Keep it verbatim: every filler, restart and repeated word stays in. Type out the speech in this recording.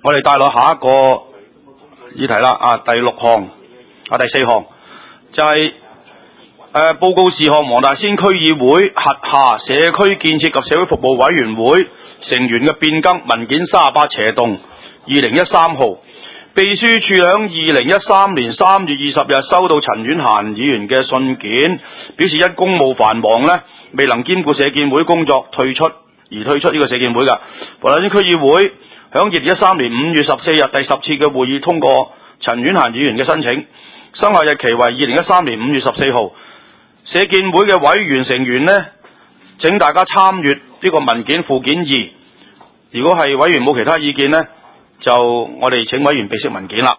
我哋帶落下一個議題啦，啊，第六項啊，第四項就係、是、誒、呃、報告事項，黃大仙區議會轄下社區建設及社會服務委員會成員嘅變更文件三十八斜洞二零一三號。秘書處喺二零一三年三月二十日收到陳婉嫻議員嘅信件，表示因公務繁忙呢，未能兼顧社建會工作，退出而退出呢個社建會嘅。黃大仙區議會喺二零一三年五月十四日第十次嘅會議通過陳婉嫻議員嘅申請，生效日期為二零一三年五月十四號。社建會嘅委員成員呢，請大家參閱呢個文件附件二。如果係委員冇其他意見呢，就我哋請委員備悉文件啦。